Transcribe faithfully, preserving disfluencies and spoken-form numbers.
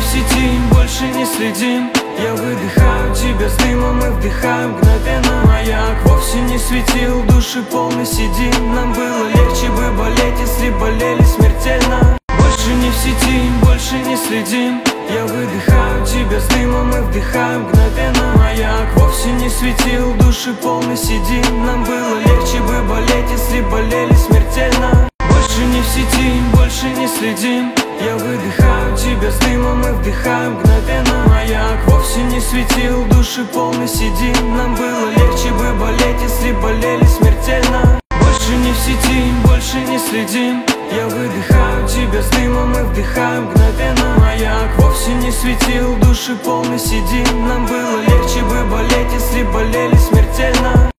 в сети, больше не следим. Я выдыхаю тебя с дымом и вдыхаю мгновенно. Маяк вовсе не светил, души полный седин. Нам было легче бы болеть, если болели смертельно. Больше не в сети, больше не следим. Я выдыхаю тебя с дымом и вдыхаю мгновенно. Маяк вовсе не светил, души полный седин. Нам было легче бы болеть, если болели смертельно. Больше не в сети, больше не следим. Я выдыхаю тебя с дымом и вдыхаю мгновенно. Маяк вовсе не светил, души полный седин. Нам было легче бы болеть, если болели смертельно. Больше не в сети, больше не следим. Я выдыхаю тебя с дымом и вдыхаю мгновенно. Маяк вовсе не светил, души полный седин. Нам было легче бы болеть, если болели смертельно.